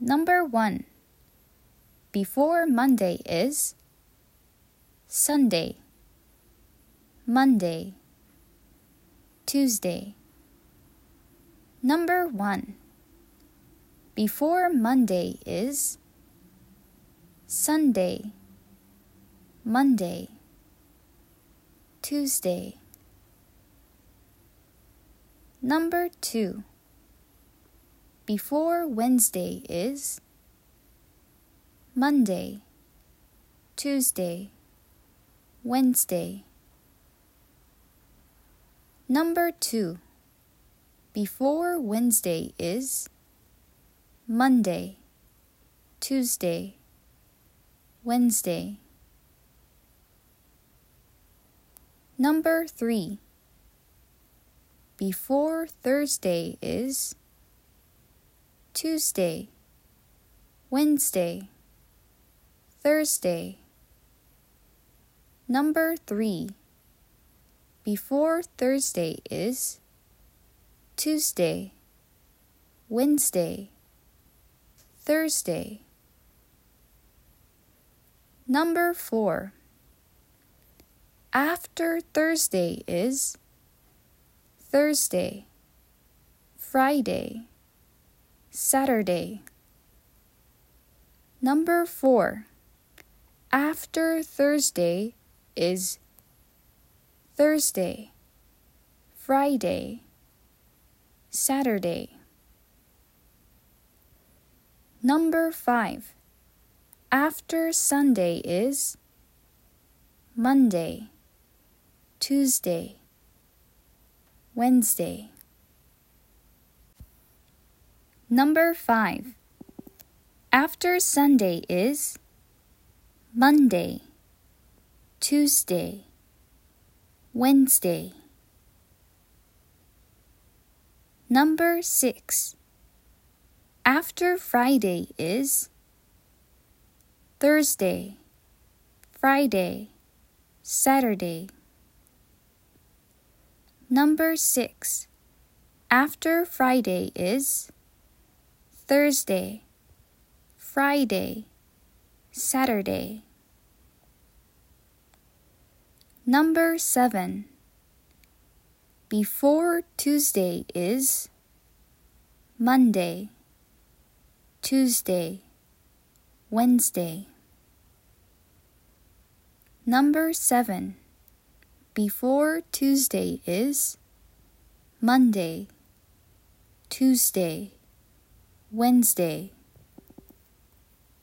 Number 1. Before Monday is Sunday, Monday, Tuesday. Number 1. Before Monday is Sunday, Monday, Tuesday. Number 2. Before Wednesday is Monday, Tuesday, Wednesday. Number 2. Before Wednesday is Monday, Tuesday, Wednesday. Number 3. Before Thursday is Tuesday, Wednesday, Thursday. Number 3. Before Thursday is Tuesday, Wednesday, Thursday. Number 4. After Thursday is Thursday, Friday, Saturday. Number 4. After Thursday is Thursday, Friday, Saturday. Number 5. After Sunday is Monday, Tuesday, Wednesday. Number 5. After Sunday is Monday, Tuesday, Wednesday. Number 6. After Friday is Thursday, Friday, Saturday. Number 6. After Friday is Thursday, Friday, Saturday. Number 7. Before Tuesday is Monday, Tuesday, Wednesday. Number 7. Before Tuesday is Monday, Tuesday, Wednesday.